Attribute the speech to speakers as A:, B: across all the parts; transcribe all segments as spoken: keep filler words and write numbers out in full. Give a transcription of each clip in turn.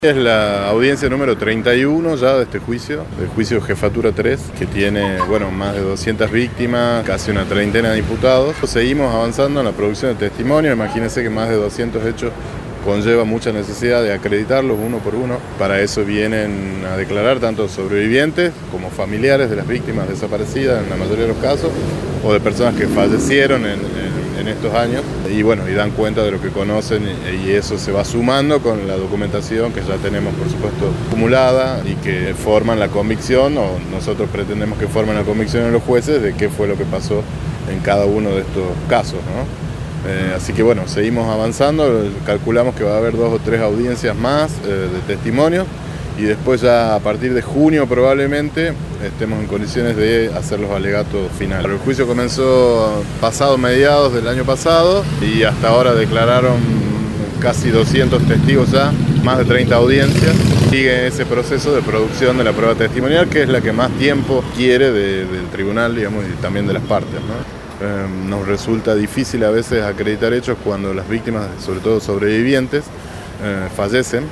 A: Es la audiencia número treinta y uno ya de este juicio, del juicio Jefatura tres, que tiene bueno, más de doscientas víctimas, casi una treintena de imputados. Seguimos avanzando en la producción de testimonio. Imagínense que más de doscientos hechos conlleva mucha necesidad de acreditarlos uno por uno. Para eso vienen a declarar tanto sobrevivientes como familiares de las víctimas desaparecidas en la mayoría de los casos, o de personas que fallecieron en, en en estos años, y bueno, y dan cuenta de lo que conocen, y, y eso se va sumando con la documentación que ya tenemos, por supuesto, acumulada, y que forman la convicción, o nosotros pretendemos que formen la convicción en los jueces de qué fue lo que pasó en cada uno de estos casos, ¿no? Eh, así que bueno, seguimos avanzando, calculamos que va a haber dos o tres audiencias más eh, de testimonios, y después ya a partir de junio probablemente estemos en condiciones de hacer los alegatos finales. El juicio comenzó pasado mediados del año pasado y hasta ahora declararon casi doscientos testigos ya, más de treinta audiencias. Sigue ese proceso de producción de la prueba testimonial, que es la que más tiempo quiere de, del tribunal, digamos, y también de las partes, ¿no? Eh, nos resulta difícil a veces acreditar hechos cuando las víctimas, sobre todo sobrevivientes, eh, fallecen.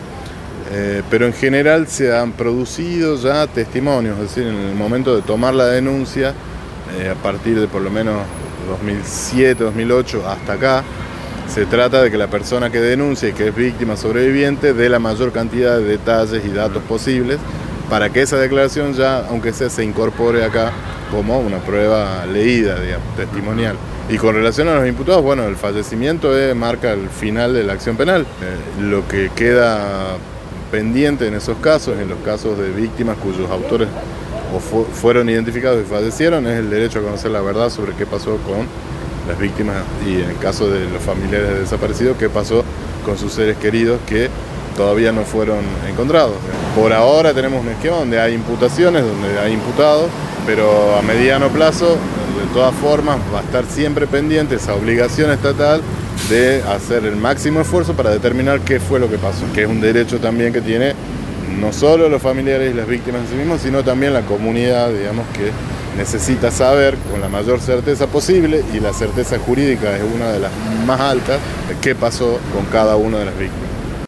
A: Eh, pero en general se han producido ya testimonios, es decir, en el momento de tomar la denuncia, eh, a partir de por lo menos dos mil siete, dos mil ocho hasta acá, se trata de que la persona que denuncia y que es víctima sobreviviente dé la mayor cantidad de detalles y datos posibles para que esa declaración ya, aunque sea, se incorpore acá como una prueba leída, digamos, testimonial. Y con relación a los imputados, bueno, el fallecimiento eh, marca el final de la acción penal. Eh, lo que queda pendiente en esos casos, en los casos de víctimas cuyos autores o fu fueron identificados y fallecieron, es el derecho a conocer la verdad sobre qué pasó con las víctimas, y en el caso de los familiares de desaparecidos, qué pasó con sus seres queridos que todavía no fueron encontrados. Por ahora tenemos un esquema donde hay imputaciones, donde hay imputados, pero a mediano plazo, de todas formas, va a estar siempre pendiente esa obligación estatal de hacer el máximo esfuerzo para determinar qué fue lo que pasó, que es un derecho también que tiene no solo los familiares y las víctimas en sí mismos, sino también la comunidad, digamos, que necesita saber con la mayor certeza posible, y la certeza jurídica es una de las más altas, de qué pasó con cada una de las víctimas.